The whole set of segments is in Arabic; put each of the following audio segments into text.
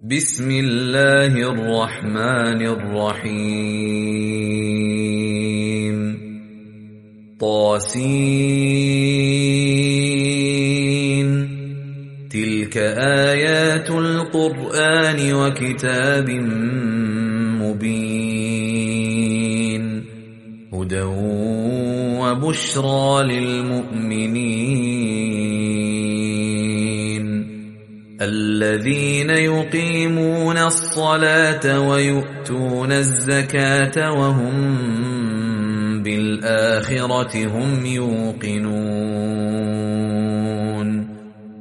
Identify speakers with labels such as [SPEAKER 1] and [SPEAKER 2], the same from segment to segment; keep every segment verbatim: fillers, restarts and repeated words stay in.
[SPEAKER 1] بسم الله الرحمن الرحيم طاسين تلك آيات القرآن وكتاب مبين هدى وبشرى للمؤمنين الذين يقيمون الصلاة ويؤتون الزكاة وهم بالآخرة هم يوقنون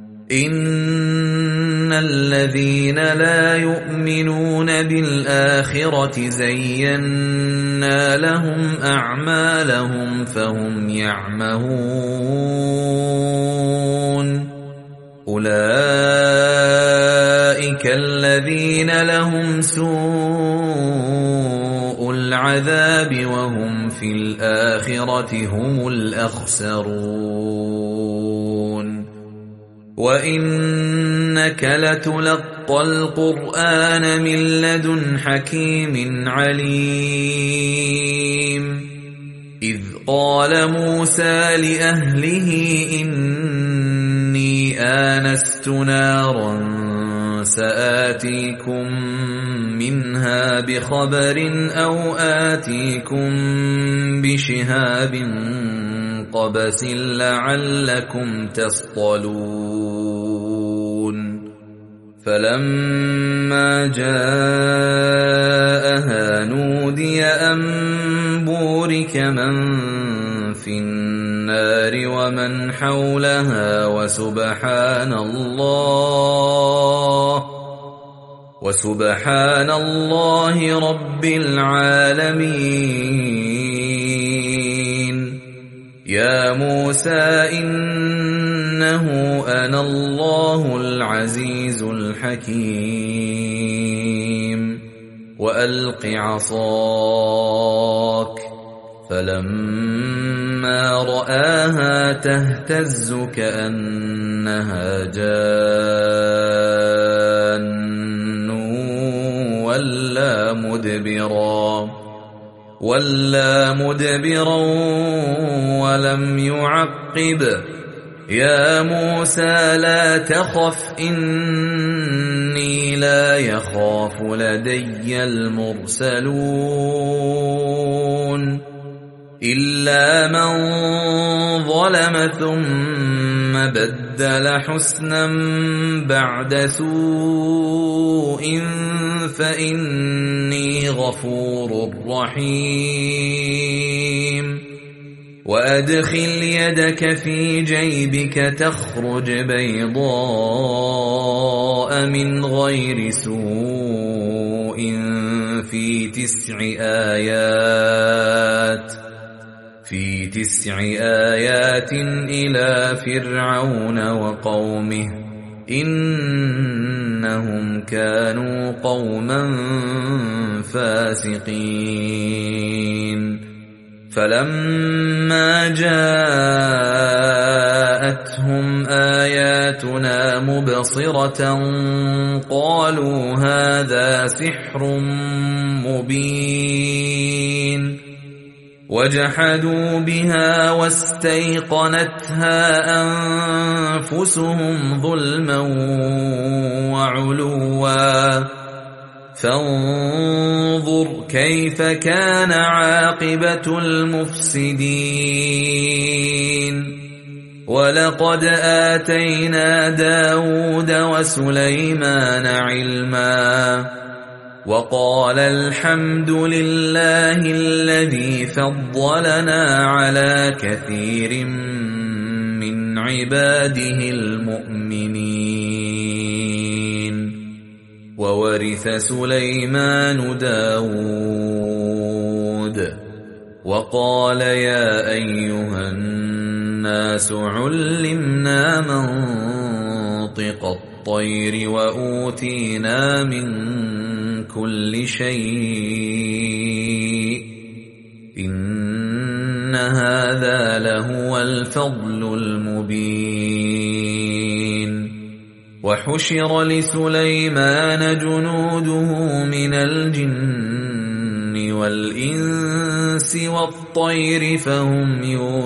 [SPEAKER 1] إن الذين لا يؤمنون بالآخرة زينا لهم أعمالهم فهم يعمهون أولئك الذين لهم سوء العذاب وهم في الآخرة هم الأخسرون وإنك لتلقى القرآن من لدن حكيم عليم إذ قال موسى لأهله إني آنست نارا سآتيكم منها بخبر أو آتيكم بشهاب قبس لعلكم تصطلون فلما جاءها نودي أن بورك من في النار ومن حولها وسبحان الله وسبحان الله رب العالمين يا موسى إنه أنا الله العزيز الحكيم وألق عصاك فلما رآها تهتز كأنها جان ولا مدبرا ولا مدبرا ولم يعقب يا موسى لا تخف إني لا يخاف لدي المرسلون إلا من ظلم ثم بدل حسنا بعد سوء فإني غفور رحيم وأدخل يدك في جيبك تخرج بيضاء من غير سوء في تسع آيات في تسع آيات إلى فرعون وقومه إنهم كانوا قوما فاسقين فلما جاءتهم آياتنا مبصرة قالوا هذا سحر مبين وجحدوا بها واستيقنتها أنفسهم ظلما وعلوا فانظر كيف كان عاقبة المفسدين ولقد آتينا داود وسليمان علما وقال الحمد لله الذي فضلنا على كثير من عباده المؤمنين وورث سليمان داود وقال يا أيها الناس علمنا منطق الطير وأوتينا من كل شيء إن هذا لهو الفضل المبين وحشر لسليمان جنوده من الجن والإنس والطير فهم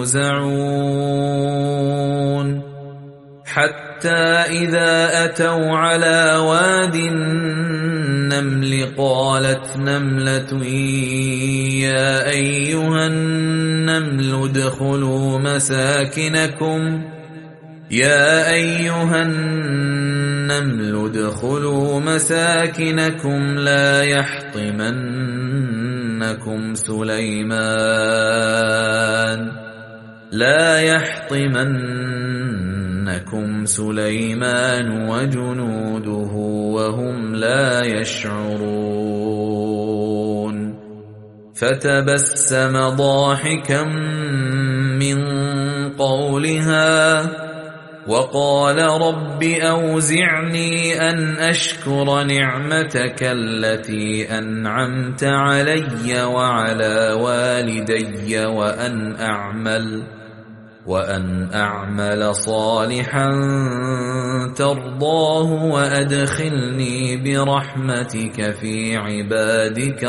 [SPEAKER 1] يوزعون حتى إذا أتوا على واد النمل قالت نملة يا أيها النمل ادخلوا مساكنكم يا أيها النمل ادخلوا مساكنكم لا يحطمنكم سليمان لا يحطمنكم سليمان وجنوده وهم لا يشعرون فتبسم ضاحكا من قولها وقال رب أوزعني أن أشكر نعمتك التي أنعمت علي وعلى والدي وأن أعمل وأن أعمل صالحا ترضاه وأدخلني برحمتك في عبادك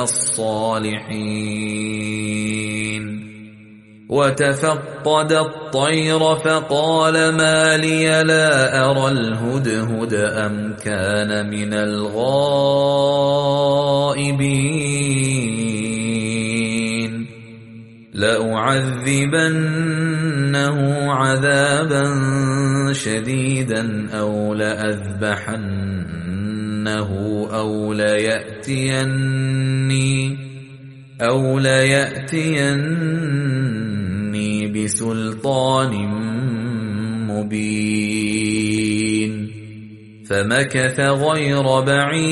[SPEAKER 1] الصالحين وتفقد الطير فقال ما لي لا أرى الهدهد أم كان من الغائبين لأعذبنه عذابا شديدا أو لأذبحنه أو ليأتيني أو ليأتيني بسلطان مبين فمكث غير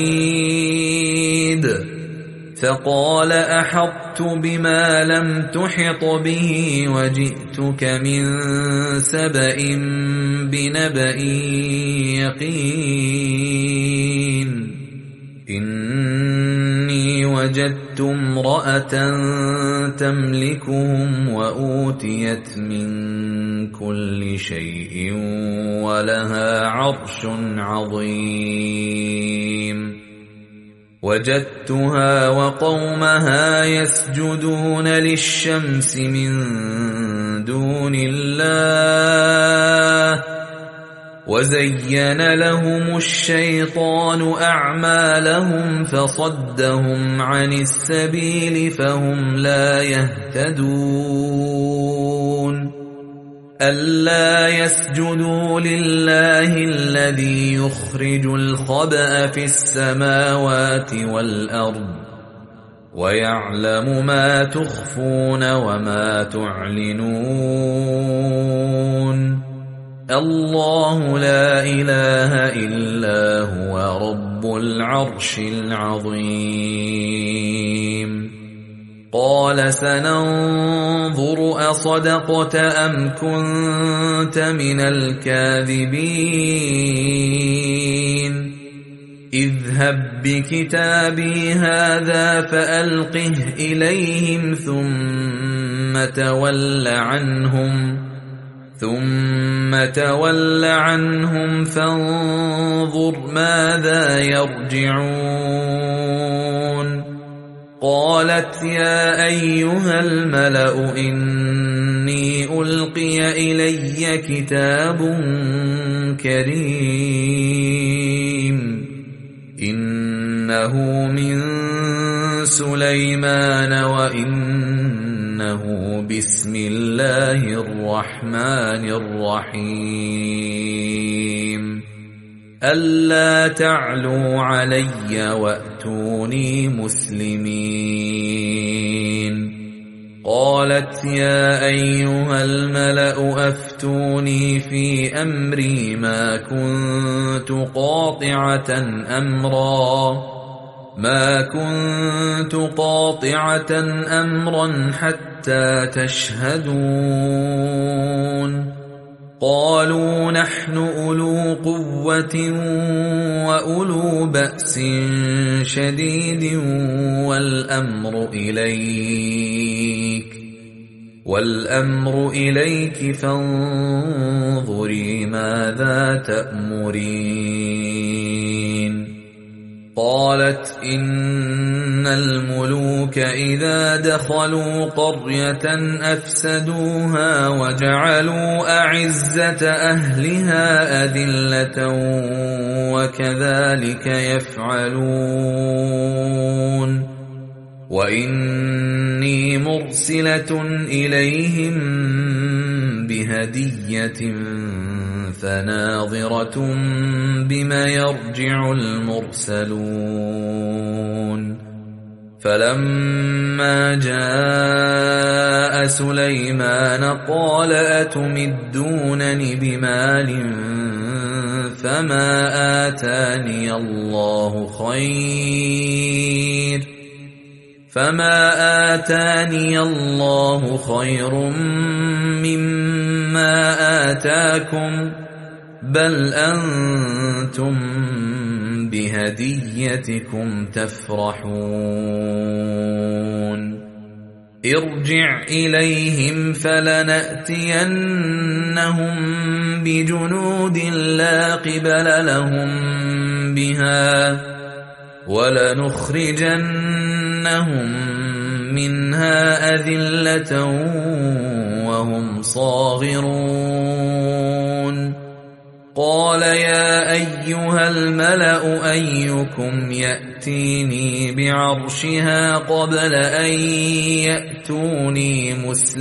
[SPEAKER 1] بعيد فقال أحطت بما لم تحط به وجئتك من سبأ بنبأ يقين إني وجدت امرأة تملكهم وأوتيت من كل شيء ولها عرش عظيم وجدتها وقومها يسجدون للشمس من دون الله وزين لهم الشيطان أعمالهم فصدهم عن السبيل فهم لا يهتدون ألا يسجدوا لله الذي يخرج الخبأ في السماوات والأرض ويعلم ما تخفون وما تعلنون الله لا إله إلا هو رب العرش العظيم قال سننظر أصدقت أم كنت من الكاذبين اذهب بكتابي هذا فألقه إليهم ثم تول عنهم ثم تول عنهم فانظر ماذا يرجعون قالت يا أيها الملأ إني ألقي إلي كتاب كريم إنه من سليمان وإنه بسم الله الرحمن الرحيم ألا تعلوا علي وأتوني مسلمين قالت يا أيها الملأ أفتوني في أمري ما كنت قاطعة أمرا ما كنت قاطعة أمرا حتى تشهدون قالوا نحن أولو قوة وأولو بأس شديد والأمر إليك والأمر إليك فانظري ماذا تأمرين. قالت إن الملوك إذا دخلوا قرية أفسدوها وجعلوا أعزة أهلها أذلة وكذلك يفعلون وإني مرسلة إليهم بهدية فناظرة بما يرجع المرسلون. فلما جاء سليمان قال أتمدونني بمال فما آتاني الله خير فما آتاني الله خير مما آتاكم بل أنتم بهديتكم تفرحون. ارجع إليهم فلنأتينهم بجنود لا قبل لهم بها ولنخرجنهم منها أذلة وهم صاغرون. قال يا أيها الملأ أيكم يأتيني بعرشها قبل أن يأتوني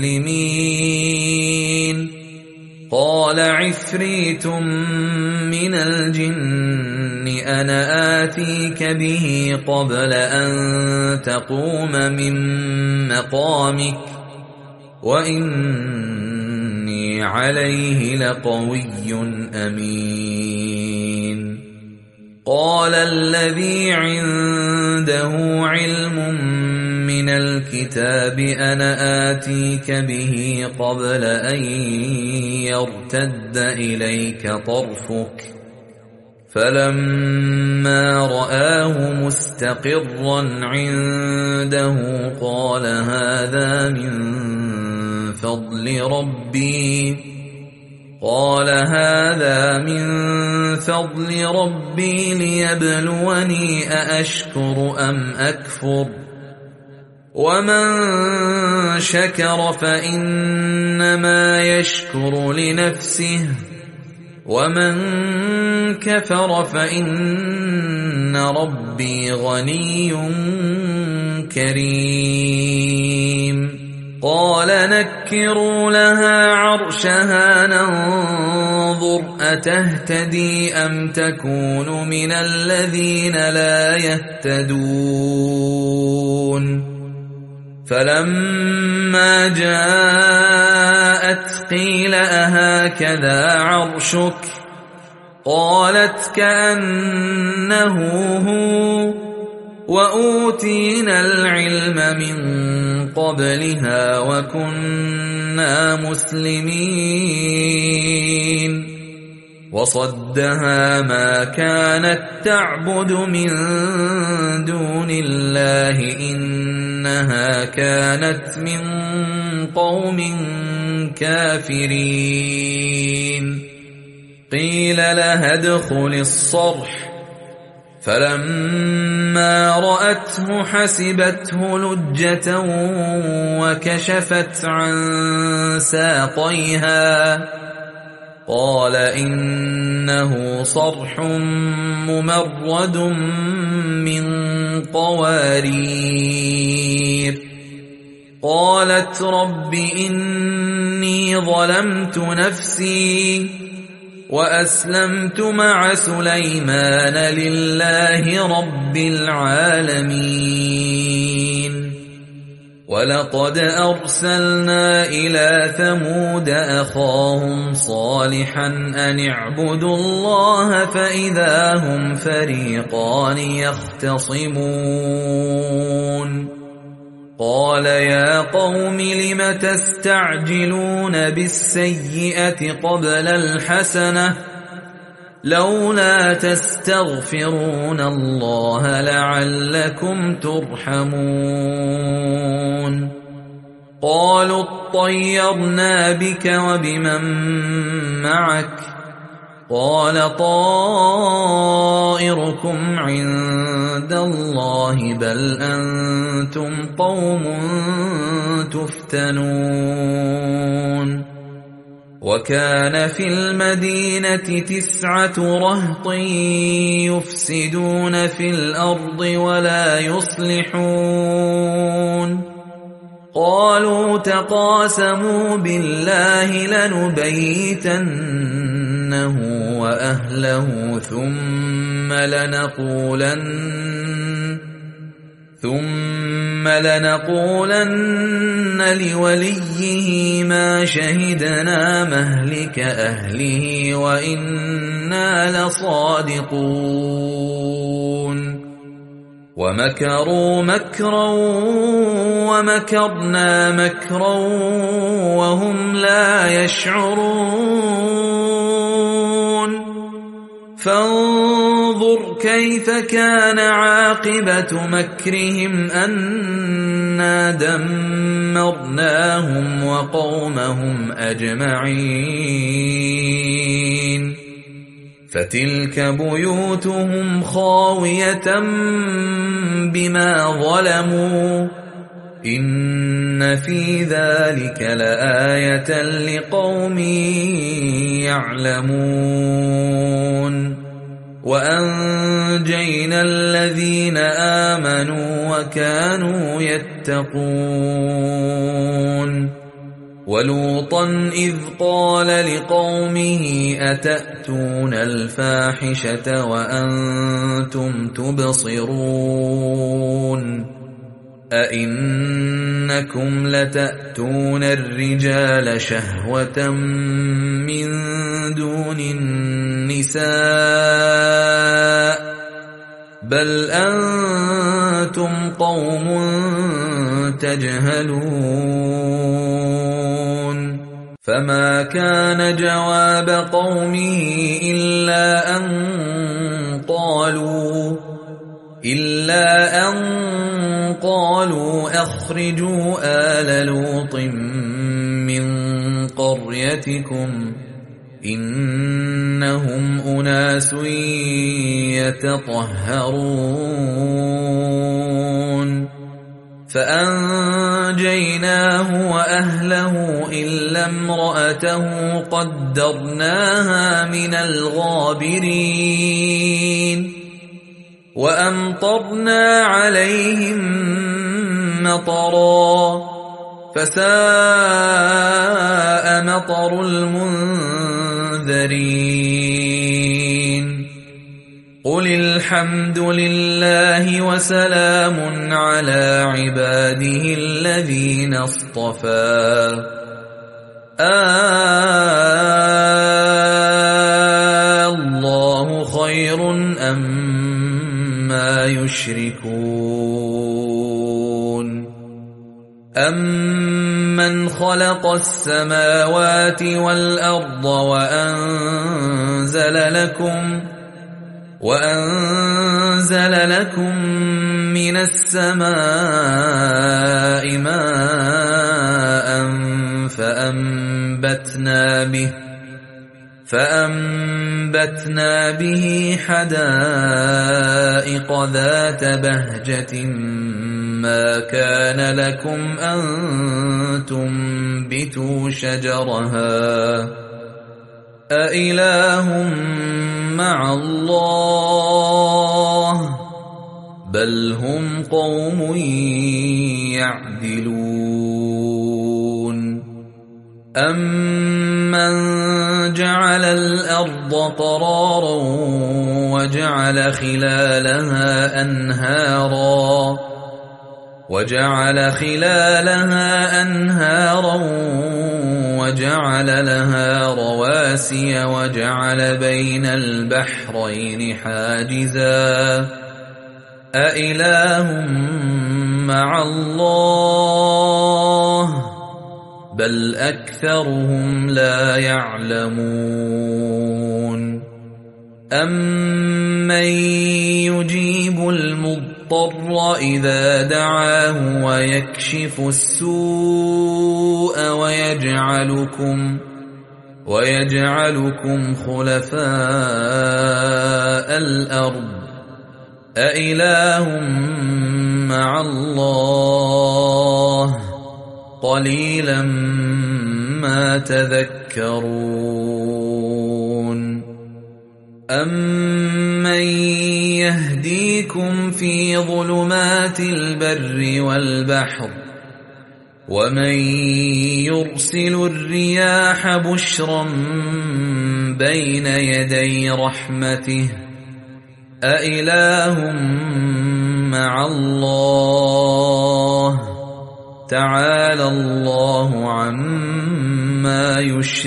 [SPEAKER 1] مسلمين. قال عفريت من الجن أنا آتيك به قبل أن تقوم من مقامك وإني عليه لقوي أمين. قال الذي عنده علم من الكتاب أنا آتيك به قبل أن يرتد إليك طرفك فلما رآه مستقرا عنده قال هذا من فضل ربي قال هذا من فضل ربي ليبلوني أأشكر أم أكفر ومن شكر فإنما يشكر لنفسه ومن كفر فإن ربي غني كريم. قال نكروا لها عرشها ننظر أتهتدي أم تكون من الذين لا يهتدون. فلما جاءت قيل أهكذا عرشك قالت كأنه هو وأوتينا العلم من قبلها وكنا مسلمين. وصدها ما كانت تعبد من دون الله إنها كانت من قوم كافرين. قيل لها ادخل الصرح فلما رأته حسبته لجة وكشفت عن ساقيها قال إنه صرح ممرد من قوارير. قالت رب إني ظلمت نفسي وأسلمت مع سليمان لله رب العالمين. ولقد أرسلنا إلى ثمود أخاهم صالحا أن اعبدوا الله فإذا هم فريقان يختصمون. قال يا قوم لم تستعجلون بالسيئة قبل الحسنة لولا تستغفرون الله لعلكم ترحمون. قالوا اطيرنا بك وبمن معك قال طائركم عند الله بل أنتم قوم تفتنون وكان في المدينة تسعة رهط يفسدون في الأرض ولا يصلحون قالوا تقاسموا بالله لنبيتنه وأهله ثم لنقولن ثم لنقولن لوليه ما شهدنا مهلك أهله وإنا لصادقون ومكروا مكرا ومكرنا مكرا وهم لا يشعرون فانظر كيف كان عاقبة مكرهم أنا دمرناهم وقومهم أجمعين فتلك بيوتهم خاوية بما ظلموا إن في ذلك لآية لقوم يعلمون وأنجينا الذين آمنوا وكانوا يتقون ولوطا إذ قال لقومه أتأتون الفاحشة وأنتم تبصرون أئنكم لتأتون الرجال شهوة من دون النساء بل أنتم قوم تجهلون فما كان جواب قومه إلا أن قالوا إلا أن قالوا أخرجوا آل لوط من قريتكم إنهم أناس يتطهرون فأنجيناه وأهله إلا امرأته قدرناها من الغابرين وأمطرنا عليهم مطرا فساء مطر المنذرين قل الحمد لله وسلام على عباده الذين اصطفى الله خير أما يشركون أمن خلق السماوات والأرض وأنزل لكم وأنزل لكم من السماء ماء فأنبتنا به فأنبتنا به حدائق ذات بهجة ما كان لكم أن تنبتوا شجرها أإله مع الله بل هم قوم يعدلون أمن جعل الأرض قرارا وجعل خلالها أنهارا وجعل خلالها أنهارا وجعل لها رواسي وجعل بين البحرين حاجزا أإله مع الله بل أكثرهم لا يعلمون أَمَّن يُجِيبُ الْمُضْطَرَّ إِذَا دَعَاهُ وَيَكْشِفُ السُّوءَ وَيَجْعَلُكُمْ وَيَجْعَلُكُمْ خُلَفَاءَ الْأَرْضِ أَإِلَٰهٌ مَّعَ اللَّهِ قَلِيلًا مَّا تَذَكَّرُونَ أَمَّن يَهْدِيكُمْ فِي ظُلُمَاتِ الْبَرِّ وَالْبَحْرِ وَمَن يُرْسِلُ الرِّيَاحَ بُشْرًا بَيْنَ يَدَيْ رَحْمَتِهِ أَإِلَٰهٌ مَّعَ اللَّهِ تَعَالَى اللَّهُ عَمَّا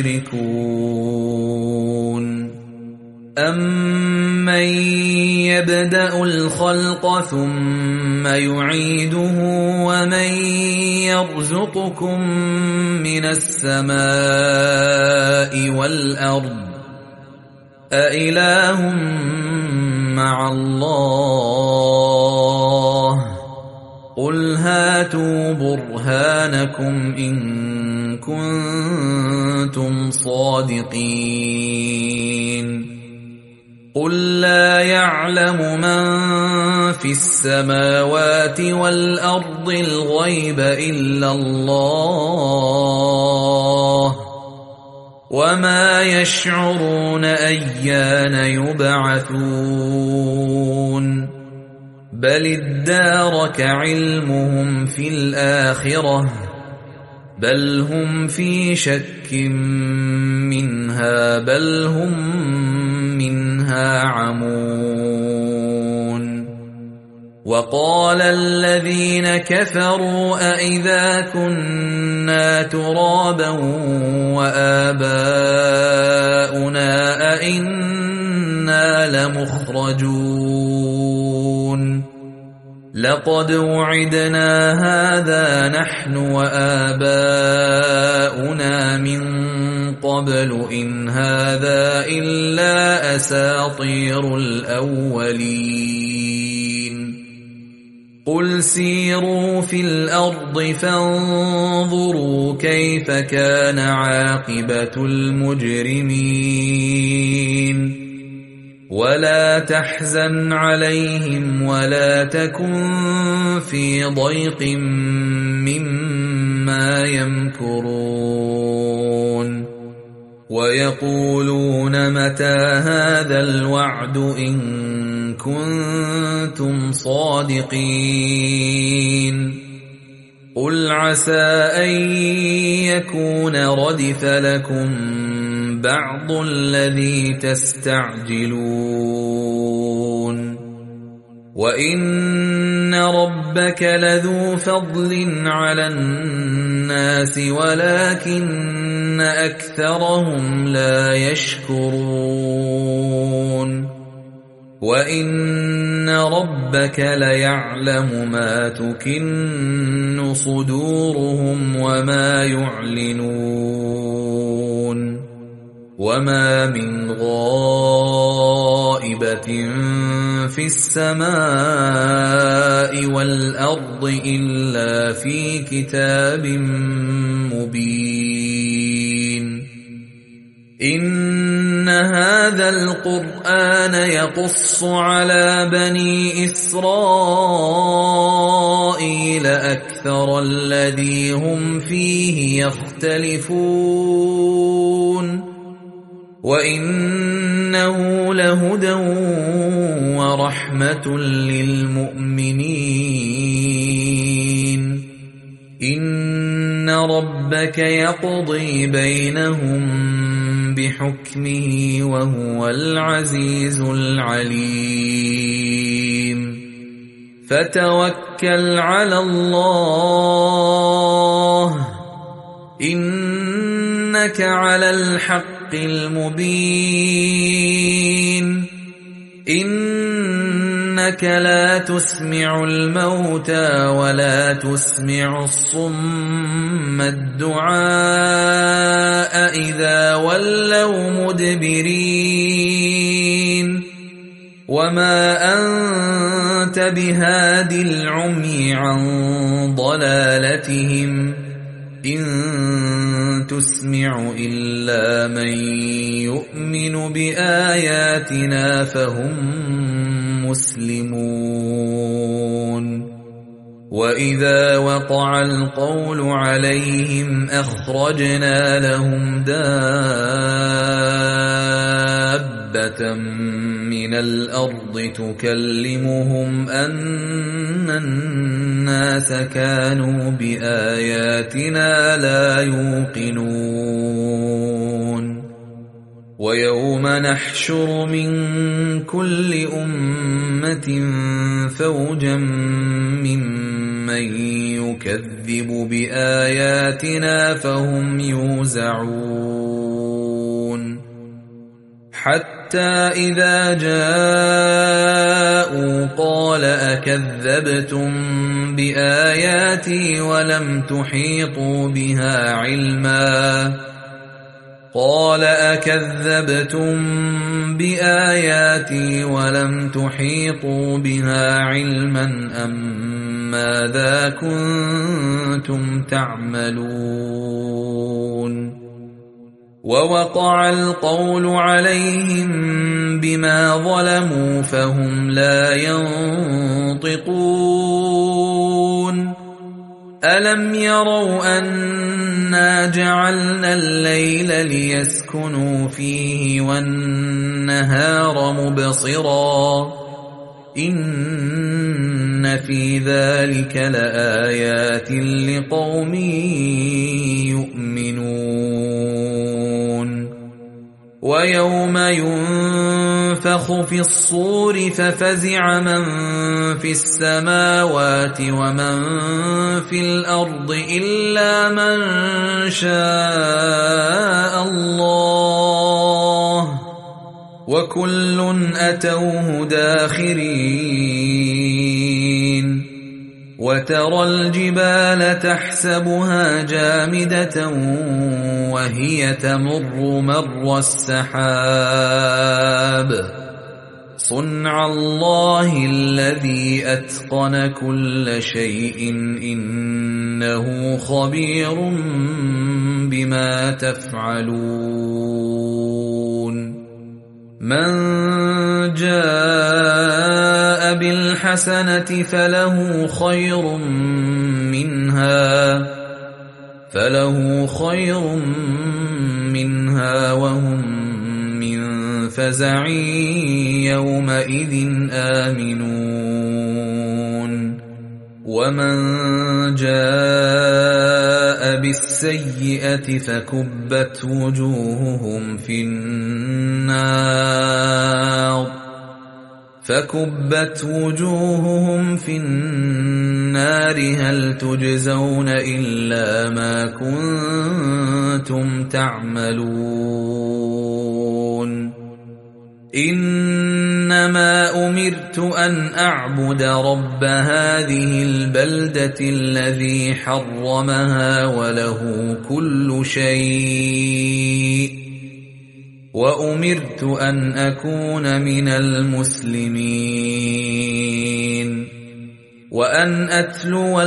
[SPEAKER 1] يُشْرِكُونَ أَمَّن يَبْدَأُ الْخَلْقَ ثُمَّ يُعِيدُهُ وَمَن يَرْزُقُكُم مِّنَ السَّمَاءِ وَالْأَرْضِ أَإِلَٰهٌ مَّعَ اللَّهِ قُلْ هَاتُوا بُرْهَانَكُمْ إِن كُنتُمْ صَادِقِينَ قُل لَّا يَعْلَمُ مَن فِي السَّمَاوَاتِ وَالْأَرْضِ الْغَيْبَ إِلَّا اللَّهُ وَمَا يَشْعُرُونَ أَيَّانَ يُبْعَثُونَ بَلِ ادَّارَكَ عِلْمُهُمْ فِي الْآخِرَةِ بَلْ هُمْ فِي شَكٍّ مِّنْهَا بَلْ هُمْ مِنْهَا عَمُونَ وَقَالَ الَّذِينَ كَفَرُوا أَإِذَا كُنَّا تُرَابًا وَآبَاؤُنَا أَإِنَّا لَمُخْرَجُونَ لَقَدْ وُعِدْنَا هَٰذَا نَحْنُ وَآبَاؤُنَا مِن قَبْلُ إِنْ هَٰذَا إِلَّا أَسَاطِيرُ الْأَوَّلِينَ قُلْ سِيرُوا فِي الْأَرْضِ فَانظُرُوا كَيْفَ كَانَ عَاقِبَةُ الْمُجْرِمِينَ وَلَا تَحْزَنْ عَلَيْهِمْ وَلَا تَكُن فِي ضَيْقٍ مِّمَّا يَمْكُرُونَ وَيَقُولُونَ مَتَىٰ هَٰذَا الْوَعْدُ إِن كُنتُمْ صَادِقِينَ قُلْ عَسَىٰ أَن يَكُونَ رَدِفَ لَكُم بَعْضُ الَّذِي تَسْتَعْجِلُونَ وَإِنَّ رَبَّكَ لَذُو فَضْلٍ عَلَى النَّاسِ وَلَٰكِنَّ أَكْثَرَهُمْ لَا يَشْكُرُونَ وَإِنَّ رَبَّكَ لَيَعْلَمُ مَا تُكِنُّ صُدُورُهُمْ وَمَا يُعْلِنُونَ وَمَا مِنْ غَائِبَةٍ فِي السَّمَاءِ وَالْأَرْضِ إِلَّا فِي كِتَابٍ مُبِينٍ إِنَّ هَٰذَا الْقُرْآنَ يَقُصُّ عَلَىٰ بَنِي إِسْرَائِيلَ أَكْثَرَ الَّذِي هُمْ فِيهِ يَخْتَلِفُونَ وَإِنَّهُ لَهُدًى وَرَحْمَةٌ لِّلْمُؤْمِنِينَ إِنَّ رَبَّكَ يَقْضِي بَيْنَهُم بِحُكْمِهِ وَهُوَ الْعَزِيزُ الْعَلِيمُ فَتَوَكَّلْ عَلَى اللَّهِ إِنَّكَ عَلَى الْحَقِّ الْمُبِينِ إِنَّكَ لَا تُسْمِعُ الْمَوْتَىٰ وَلَا تُسْمِعُ الصُّمَّ الدُّعَاءَ إِذَا وَلَّوْا مُدْبِرِينَ وما أنت بهاد العمي عن ضلالتهم إن تسمع إلا من يؤمن بآياتنا فهم مسلمون وإذا وقع القول عليهم أخرجنا لهم دابة من الأرض تكلمهم أن الناس كانوا بآياتنا لا يوقنون ويوم نحشر من كل أمة فوجا ممن يكذب بآياتنا فهم يوزعون حتى إذا جاءوا قال أكذبتم بآياتي ولم تحيطوا بها علما قال أكذبتم بآياتي ولم تحيطوا بها علما أم ماذا كنتم تعملون ووقع القول عليهم بما ظلموا فهم لا ينطقون ألم يروا أنا جعلنا الليل ليسكنوا فيه والنهار مبصرا إن في ذلك لآيات لقوم يؤمنون ويوم ينفخ في الصور ففزع من في السماوات ومن في الأرض إلا من شاء الله وكل أتوه داخرين وترى الجبال تحسبها جامدة وهي تمر مر السحاب صنع الله الذي أتقن كل شيء إنه خبير بما تفعلون من جاء بالحسنة فله خير منها فله خير منها وهم من فزع يومئذ آمنون ومن جاء بالسيئة فكبت وجوههم في النار فكبت وجوههم في النار هل تجزون إلا ما كنتم تعملون إنما أمرت أن أعبد رب هذه البلدة الذي حرمها وله كل شيء وأمرت أن أكون من المسلمين وأن أتلو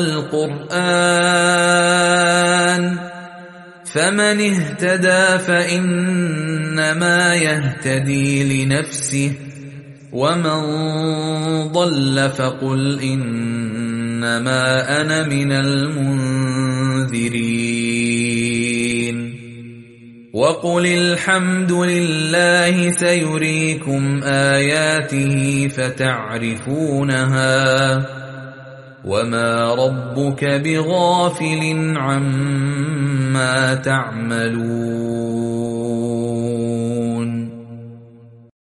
[SPEAKER 1] القرآن فمن اهتدى فإنما يهتدي لنفسه ومن ضل فقل إنما أنا من المنذرين وقل الحمد لله سيريكم آياته فتعرفونها وما ربك بغافل عما تعملون